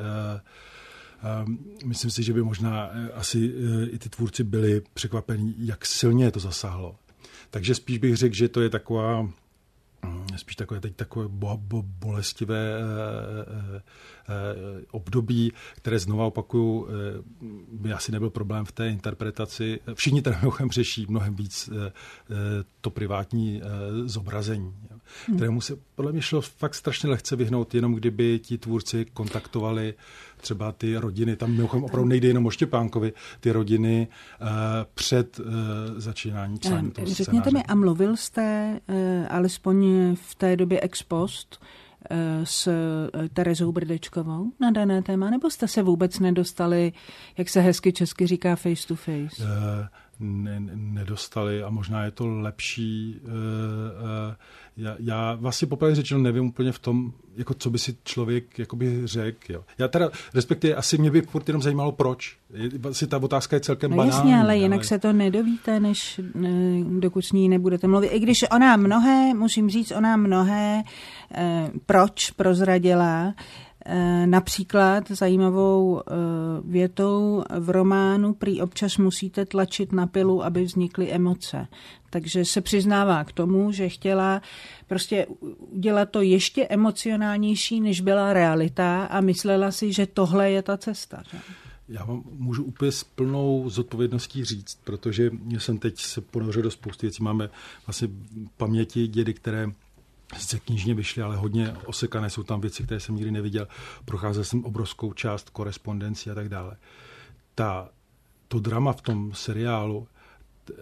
Myslím si, že by možná asi i ty tvůrci byli překvapení, jak silně to zasáhlo. Takže spíš bych řekl, že to je taková spíš takové teď takové bo, bo, bolestivé e, e, e, období, které znova opakuju, e, by asi nebyl problém v té interpretaci. Všichni tady mnohem řeší mnohem víc e, e, to privátní e, zobrazení, hmm. kterému se podle mě šlo fakt strašně lehce vyhnout, jenom kdyby ti tvůrci kontaktovali třeba ty rodiny, tam mimochodem opravdu nejde jenom o Štěpánkovi, ty rodiny uh, před uh, začínáním psání toho scénáře. Řekněte mi, a mluvil jste uh, alespoň v té době ex post uh, s uh, Terezou Brdečkovou na dané téma, nebo jste se vůbec nedostali, jak se hezky česky říká, face to face? Uh, ne, nedostali a možná je to lepší. Já, já vlastně popravdě řečeno nevím úplně v tom, jako co by si člověk jakoby řekl. Jo. Já teda, respektive asi mě by furt jenom zajímalo, proč. Vlastně ta otázka je celkem no banální. Jasně, ale jinak ale... se to nedovíte, než dokud s ní nebudete mluvit. I když ona mnohé, musím říct, ona mnohé eh, proč prozradila, například zajímavou větou v románu prý občas musíte tlačit na pilu, aby vznikly emoce. Takže se přiznává k tomu, že chtěla prostě udělat to ještě emocionálnější, než byla realita a myslela si, že tohle je ta cesta. Že? Já vám můžu úplně s plnou zodpovědností říct, protože jsem teď se ponořil do spousty věcí. Máme vlastně paměti dědy, které sice knižně vyšly, ale hodně osekané, jsou tam věci, které jsem nikdy neviděl. Procházel jsem obrovskou část korespondencí a tak dále. Ta, to drama v tom seriálu e,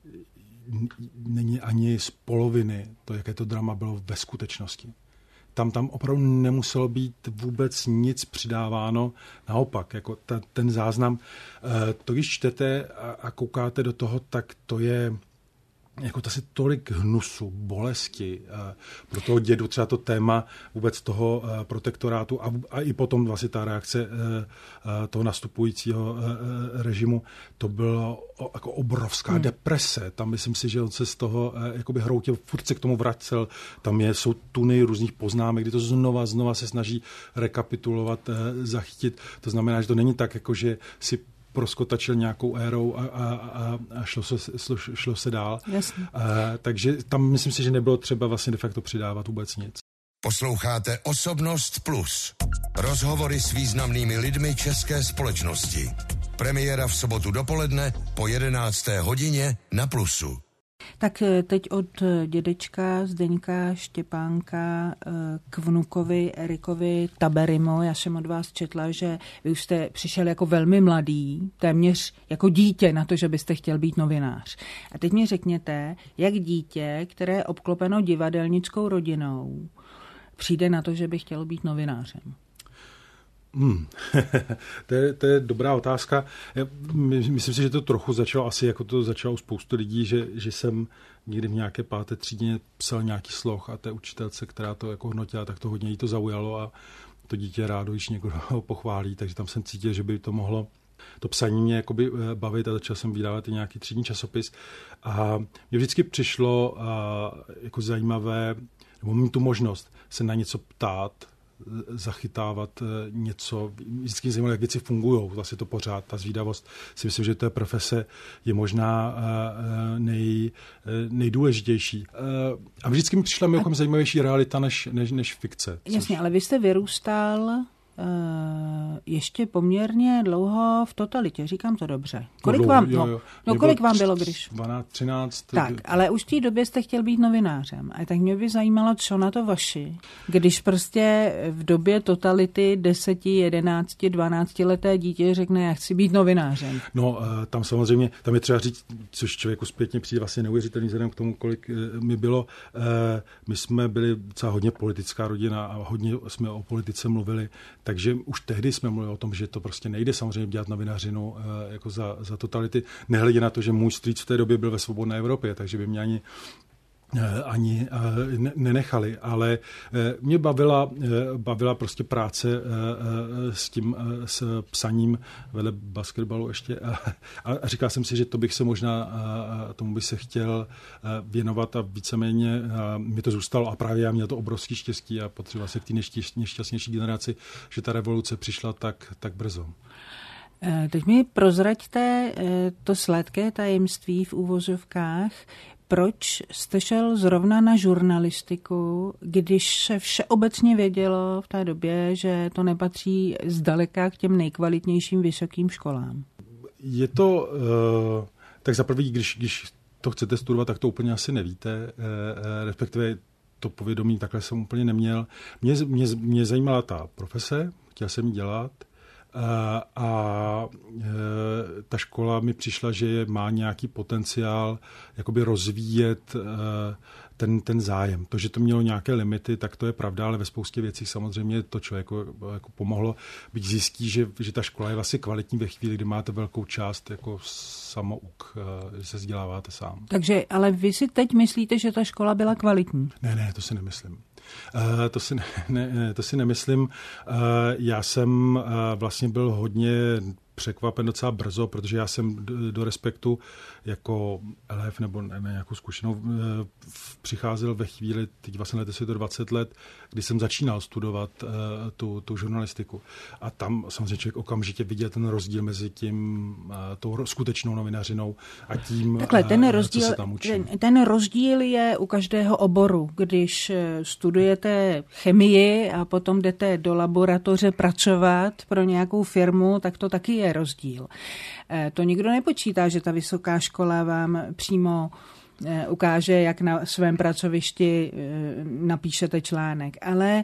není ani z poloviny to, jaké to drama bylo ve skutečnosti. Tam, tam opravdu nemuselo být vůbec nic přidáváno. Naopak, jako ta, ten záznam, e, to když čtete a, a koukáte do toho, tak to je jako to si tolik hnusu, bolesti. Pro toho dědu třeba to téma vůbec toho protektorátu a, a i potom vlastně ta reakce toho nastupujícího režimu, to bylo jako obrovská hmm. deprese. Tam myslím si, že on se z toho jakoby hroutil, furt se k tomu vracel. Tam je, jsou tuny různých poznámek, kdy to znova, znova se snaží rekapitulovat, zachytit. To znamená, že to není tak, jako že si proskotačil nějakou érou a, a, a, a šlo, se, šlo, šlo se dál. A, takže tam myslím si, že nebylo třeba vlastně de facto přidávat vůbec nic. Posloucháte Osobnost Plus. Rozhovory s významnými lidmi české společnosti. Premiéra v sobotu dopoledne po jedenácté hodině na Plusu. Tak teď od dědečka Zdeňka Štěpánka k vnukovi Erikovi Taberimo. Já jsem od vás četla, že vy už jste přišel jako velmi mladý, téměř jako dítě na to, že byste chtěl být novinář. A teď mi řekněte, jak dítě, které je obklopeno divadelnickou rodinou, přijde na to, že by chtělo být novinářem. Hmm. to, je, to je dobrá otázka. Já myslím si, že to trochu začalo asi, jako to začalo u spoustu lidí, že, že jsem někdy v nějaké páté třídě psal nějaký sloh a té učitelce, která to jako hodnotila, tak to hodně jí to zaujalo a to dítě rádo, když někdo ho pochválí, takže tam jsem cítil, že by to mohlo to psaní mě jakoby bavit a začal jsem vydávat i nějaký třídní časopis a mě vždycky přišlo a, jako zajímavé, nebo mít tu možnost se na něco ptát, zachytávat něco. Vždycky mě zajímalo, jak věci fungují. Vlastně to pořád, ta zvídavost. Si myslím, že to je profese je možná nej, nejdůležitější. A vždycky mi přišla mimochodem zajímavější realita než, než, než fikce. Jasně, což... ale vy jste vyrůstal ještě poměrně dlouho v totalitě, říkám to dobře. Kolik, dlouho, vám, jo, no, jo. no, kolik vám bylo, když? dvanáct, třináct. Tak, ale už v té době jste chtěl být novinářem. A tak mě by zajímalo, co na to vaši, když prostě v době totality deseti, jedenácti, dvanáctileté dítě řekne, já chci být novinářem. No, tam samozřejmě, tam je třeba říct, což člověku zpětně přijde vlastně neuvěřitelný vzhledem k tomu, kolik mi bylo. My jsme byli docela hodně politická rodina a hodně jsme o politice mluvili, takže už tehdy jsme mluvili o tom, že to prostě nejde samozřejmě dělat novinařinu jako za, za totality. Nehledě na to, že můj strýc v té době byl ve Svobodné Evropě, takže by mě ani ani nenechali, ale mě bavila, bavila prostě práce s tím, s psaním vedle basketbalu ještě a říkal jsem si, že to bych se možná, tomu bych se chtěl věnovat a víceméně mi to zůstalo a právě já měl to obrovský štěstí a potřeboval se k té nejšťastnější generaci, že ta revoluce přišla tak, tak brzo. Teď mi prozraďte to sladké tajemství v úvozovkách. Proč jste šel zrovna na žurnalistiku, když se všeobecně vědělo v té době, že to nepatří zdaleka k těm nejkvalitnějším vysokým školám? Je to, tak za první, když, když to chcete studovat, tak to úplně asi nevíte, respektive to povědomí takhle jsem úplně neměl. Mě, mě, mě zajímala ta profese, chtěl jsem ji dělat, a ta škola mi přišla, že má nějaký potenciál jakoby rozvíjet ten, ten zájem. To, že to mělo nějaké limity, tak to je pravda, ale ve spoustě věcí samozřejmě to člověku jako pomohlo, byť zjistí, že, že ta škola je vlastně kvalitní ve chvíli, kdy máte velkou část jako samouk, že se vzděláváte sám. Takže, ale vy si teď myslíte, že ta škola byla kvalitní? Ne, ne, to si nemyslím. Uh, to, si ne, ne, to si nemyslím. Uh, já jsem uh, vlastně byl hodně překvapen docela brzo, protože já jsem do, do Respektu jako elef nebo ne, ne, nějakou zkušenou uh, přicházel ve chvíli, teď vlastně letos je to dvacet let, kdy jsem začínal studovat uh, tu, tu žurnalistiku. A tam samozřejmě člověk okamžitě viděl ten rozdíl mezi tím, uh, tou skutečnou novinařinou a tím, Takhle, ten uh, rozdíl, co se tam učí. Ten, ten rozdíl je u každého oboru. Když studujete chemii a potom jdete do laboratoře pracovat pro nějakou firmu, tak to taky je rozdíl. To nikdo nepočítá, že ta vysoká škola vám přímo ukáže, jak na svém pracovišti napíšete článek. Ale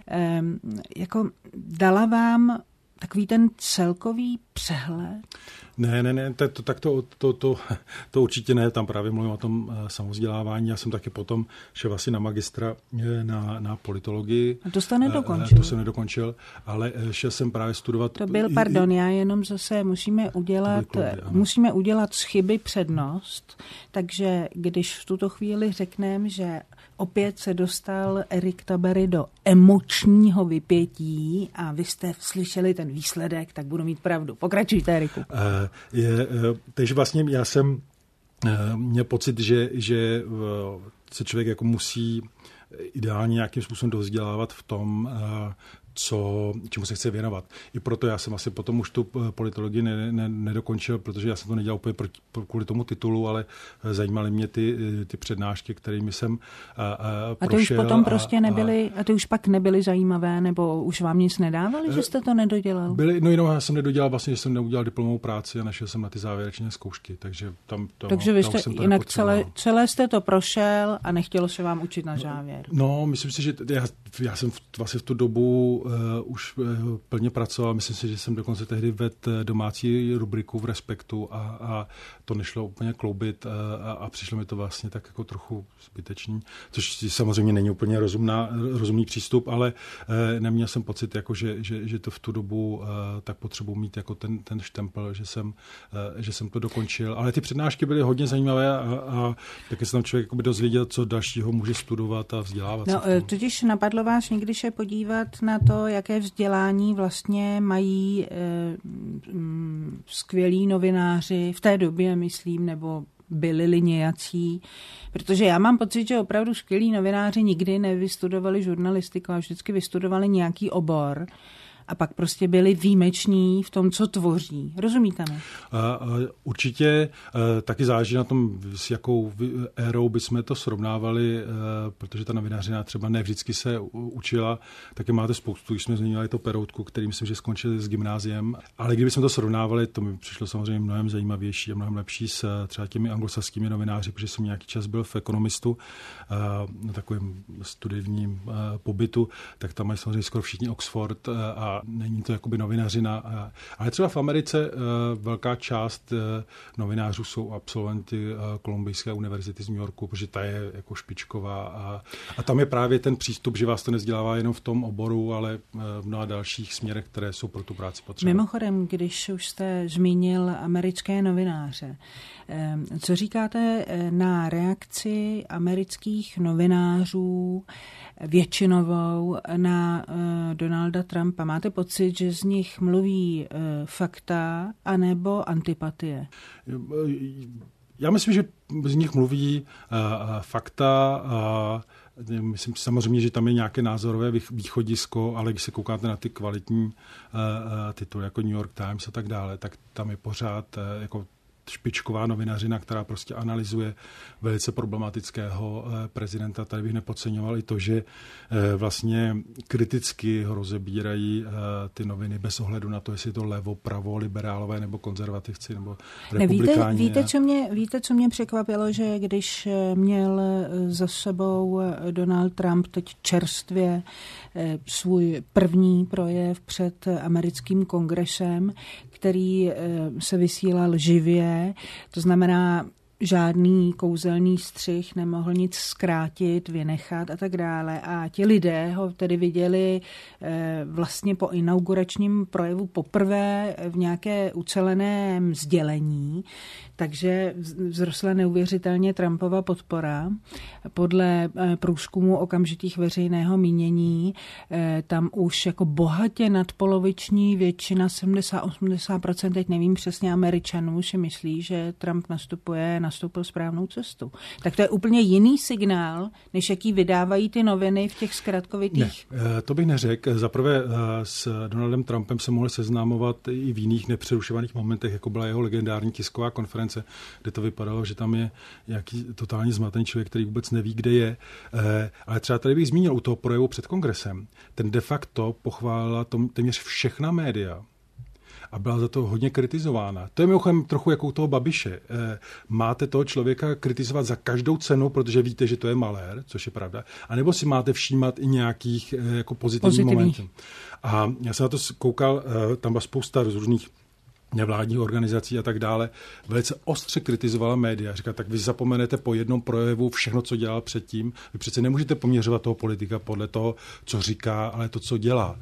jako dala vám takový ten celkový přehled? Ne, ne, ne, to, tak to, to, to, to určitě ne, tam právě mluvím o tom samovzdělávání. Já jsem taky potom šel asi na magistra na, na politologii. A to jste nedokončil? To jsem nedokončil, ale šel jsem právě studovat. To byl, pardon, já jenom zase musíme udělat, kluby, musíme udělat z chyby přednost, takže když v tuto chvíli řekneme, že opět se dostal Erik Tabery do emočního vypětí a vy jste slyšeli ten výsledek, tak budu mít pravdu. Pokračujte, Eriku. Uh, je, uh, takže vlastně já jsem uh, měl pocit, že, že uh, se člověk jako musí ideálně nějakým způsobem dovzdělávat v tom, uh, co, čemu se chce věnovat. I proto já jsem asi potom už tu politologii ne, ne, nedokončil, protože já jsem to nedělal úplně proti, kvůli tomu titulu, ale zajímaly mě ty, ty přednášky, kterými jsem a, a, a prošel. ty už potom a, prostě nebyly, a ty už pak nebyly zajímavé, nebo už vám nic nedávali, že jste to nedodělal? Byly, no jenom já jsem nedodělal vlastně, že jsem neudělal diplomovou práci a našel jsem na ty závěrečné zkoušky, takže tam to, Takže vy jste, jsem to jinak celé, celé jste to prošel a nechtělo se vám učit na závěr. No, no myslím si, že já, já jsem v, vlastně v tu dobu Uh, už uh, plně pracoval. Myslím si, že jsem dokonce tehdy vedl domácí rubriku v Respektu a, a to nešlo úplně kloubit a, a přišlo mi to vlastně tak jako trochu zbytečný, což samozřejmě není úplně rozumná, rozumný přístup, ale uh, neměl jsem pocit, jako, že, že, že to v tu dobu uh, tak potřebuji mít jako ten, ten štempel, že jsem, uh, že jsem to dokončil. Ale ty přednášky byly hodně zajímavé a, a taky se tam člověk dozvěděl, co dalšího může studovat a vzdělávat. No, se totiž napadlo vás někdy se podívat na to, jaké vzdělání vlastně mají e, m, skvělí novináři v té době, myslím, nebo byli-li nějací, protože já mám pocit, že opravdu skvělí novináři nikdy nevystudovali žurnalistiku a vždycky vystudovali nějaký obor a pak prostě byli výjimeční v tom, co tvoří. Rozumíte mi? Uh, uh, určitě uh, taky záleží na tom, s jakou érou bychom to srovnávali, uh, protože ta novinářina třeba ne vždycky se učila, taky máte spoustu, když jsme změnili to Peroutku, který myslím, že skončil s gymnáziem, ale kdybychom to srovnávali, to mi přišlo samozřejmě mnohem zajímavější a mnohem lepší s třeba těmi anglosaskými novináři, protože jsem nějaký čas byl v Ekonomistu, uh, na takovém studijním uh, pobytu, tak tam mají samozřejmě skoro všichni Oxford uh, a není to jakoby novinařina. Ale třeba v Americe velká část novinářů jsou absolventy Kolumbijské univerzity z New Yorku, protože ta je jako špičková a, a tam je právě ten přístup, že vás to nevzdělává jenom v tom oboru, ale v mnoha dalších směrech, které jsou pro tu práci potřeba. Mimochodem, když už jste zmínil americké novináře, co říkáte na reakci amerických novinářů většinovou na Donalda Trumpa? Máte pocit, že z nich mluví fakta anebo antipatie? Já myslím, že z nich mluví uh, fakta a myslím samozřejmě, že tam je nějaké názorové východisko, ale když se koukáte na ty kvalitní uh, tituly jako New York Times a tak dále, tak tam je pořád uh, jako špičková novinařina, která prostě analyzuje velice problematického prezidenta. Tady bych nepodceňoval i to, že vlastně kriticky ho rozebírají ty noviny bez ohledu na to, jestli je to levo, pravo, liberálové nebo konzervativci nebo republikáni. Víte, víte, co mě, víte, co mě překvapilo, že když měl za sebou Donald Trump teď čerstvě svůj první projev před americkým kongresem, který se vysílal živě, to znamená, žádný kouzelný střih nemohl nic zkrátit, vynechat a tak dále. A ti lidé ho tedy viděli vlastně po inauguračním projevu poprvé v nějaké uceleném sdělení, takže vzrostla neuvěřitelně Trumpova podpora. Podle průzkumu okamžitých veřejného mínění tam už jako bohatě nadpoloviční většina, sedmdesát osmdesát procent, teď nevím přesně, Američanů si myslí, že Trump nastupuje, nastoupil správnou cestu. Tak to je úplně jiný signál, než jaký vydávají ty noviny v těch zkratkovitých. Ne, to bych neřekl. Zaprvé s Donaldem Trumpem se mohli seznámovat i v jiných nepřerušovaných momentech, jako byla jeho legendární tisková konference, kde to vypadalo, že tam je nějaký totálně zmatený člověk, který vůbec neví, kde je. Ale třeba tady bych zmínil u toho projevu před kongresem. Ten de facto pochválila tom, téměř všechna média a byla za to hodně kritizována. To je mimochodem trochu jako u toho Babiše. Máte toho člověka kritizovat za každou cenu, protože víte, že to je malér, což je pravda, anebo si máte všímat i nějakých jako pozitivních momentů. A já jsem na to koukal, tam byla spousta různých nevládních organizací a tak dále, velice ostře kritizovala média. Říká, tak vy zapomenete po jednom projevu všechno, co dělal předtím. Vy přece nemůžete poměřovat toho politika podle toho, co říká, ale to, co dělá.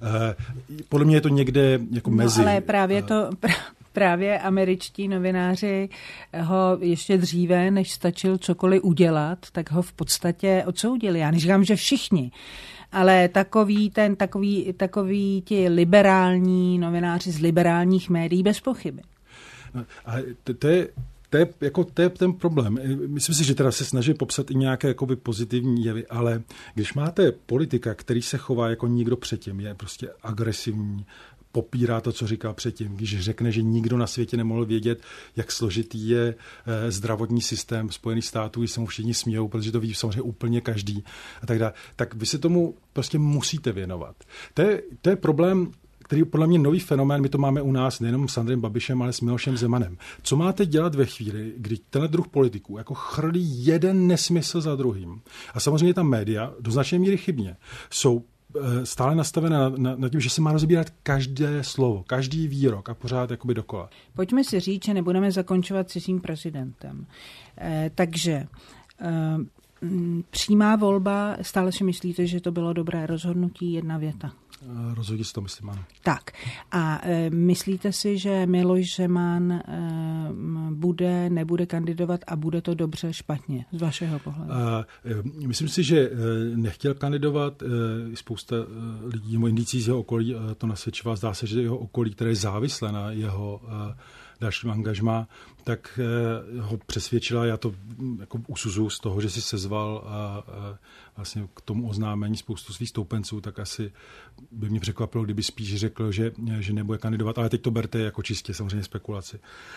Podle mě je to někde jako no, mezi. Ale právě to... Právě američtí novináři ho ještě dříve, než stačil cokoliv udělat, tak ho v podstatě odsoudili. Já neříkám, že všichni, ale takový, ten, takový, takový ti liberální novináři z liberálních médií bez pochyby. No, ale to, to je... To je, jako, to je ten problém. Myslím si, že teda se snaží popsat i nějaké jakoby pozitivní jevy, ale když máte politika, který se chová jako nikdo předtím, je prostě agresivní, popírá to, co říkal předtím, když řekne, že nikdo na světě nemohl vědět, jak složitý je zdravotní systém Spojených států, když se mu všichni smějou, protože to ví samozřejmě úplně každý a tak dále, tak vy se tomu prostě musíte věnovat. To je, to je problém, který podle mě nový fenomén, my to máme u nás nejenom s Andrejem Babišem, ale s Milošem Zemanem. Co máte dělat ve chvíli, kdy tenhle druh politiků jako chrlí jeden nesmysl za druhým? A samozřejmě ta média, do značné míry chybně, jsou stále nastavená na, na, na tím, že se má rozbírat každé slovo, každý výrok a pořád jakoby dokola. Pojďme si říct, že nebudeme zakončovat cizím prezidentem. Eh, takže eh, přímá volba, stále si myslíte, že to bylo dobré rozhodnutí, jedna věta? Rozhodně si to myslím, ano. Tak a e, myslíte si, že Miloš Zeman e, bude, nebude kandidovat a bude to dobře, špatně z vašeho pohledu? A, e, myslím si, že nechtěl kandidovat. E, spousta lidí, indicí z jeho okolí to nasvědčová. Zdá se, že jeho okolí, které je závislé na jeho e, dalším angažmá, tak e, ho přesvědčila, já to jako usuzuju z toho, že si sezval a, a vlastně k tomu oznámení spoustu svých stoupenců, tak asi by mě překvapilo, kdyby spíš řekl, že, že nebude kandidovat, ale teď to berte jako čistě samozřejmě spekulaci.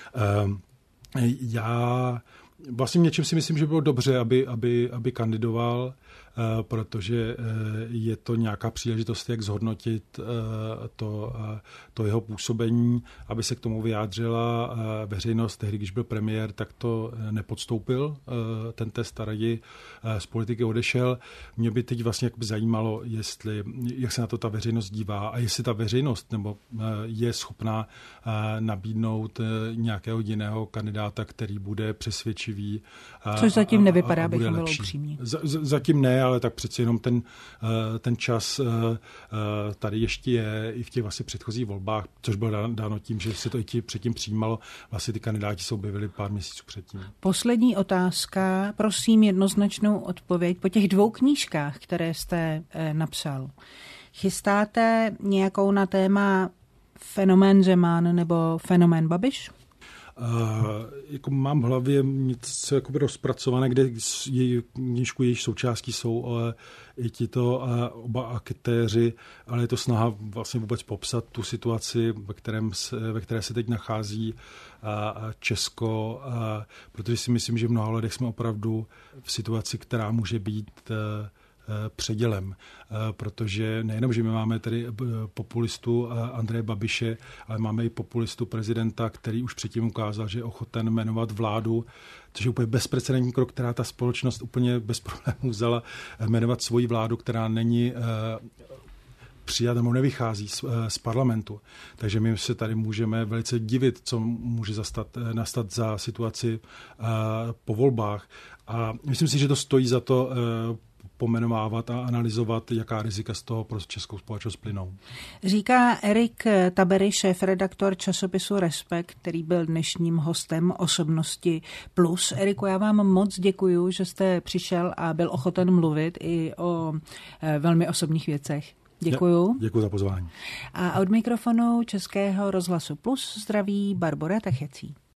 E, já vlastně něčem si myslím, že bylo dobře, aby, aby, aby kandidoval, protože je to nějaká příležitost, jak zhodnotit to, to jeho působení, aby se k tomu vyjádřila veřejnost. Tehdy, když byl premiér, tak to nepodstoupil, ten test a raději z politiky odešel. Mě by teď vlastně zajímalo, jestli, jak se na to ta veřejnost dívá a jestli ta veřejnost nebo je schopná nabídnout nějakého jiného kandidáta, který bude přesvědčivý. Což zatím nevypadá, abychom bylo upřímní. Zatím ne, ale tak přeci jenom ten, ten čas tady ještě je i v těch vlastně předchozích volbách, což bylo dáno tím, že se to i tím předtím přijímalo. Vlastně ty kandidáti se objevili pár měsíců předtím. Poslední otázka, prosím jednoznačnou odpověď. Po těch dvou knížkách, které jste napsal, chystáte nějakou na téma fenomén Zeman nebo fenomén Babiš? jako mám v hlavě něco jakoby rozpracované, kde knížku jejíž součástí jsou i tito oba aktéři, ale je to snaha vlastně vůbec popsat tu situaci, ve, kterém se, ve které se teď nachází Česko, protože si myslím, že v mnoha letech jsme opravdu v situaci, která může být předělem, protože nejenom, že my máme tady populistu Andreje Babiše, ale máme i populistu prezidenta, který už předtím ukázal, že je ochoten jmenovat vládu, což je úplně bezprecedentní krok, která ta společnost úplně bez problémů vzala, jmenovat svoji vládu, která není přijat nebo nevychází z, z parlamentu. Takže my se tady můžeme velice divit, co může zastat, nastat za situaci po volbách. A myslím si, že to stojí za to pomenovávat a analyzovat, jaká rizika z toho pro českou společnost plynou. Říká Erik Tabery, šéfredaktor časopisu Respekt, který byl dnešním hostem Osobnosti plus. Eriku, já vám moc děkuju, že jste přišel a byl ochoten mluvit i o velmi osobních věcech. Děkuju. Děkuji za pozvání. A od mikrofonu Českého rozhlasu Plus zdraví Barbora Tachecí.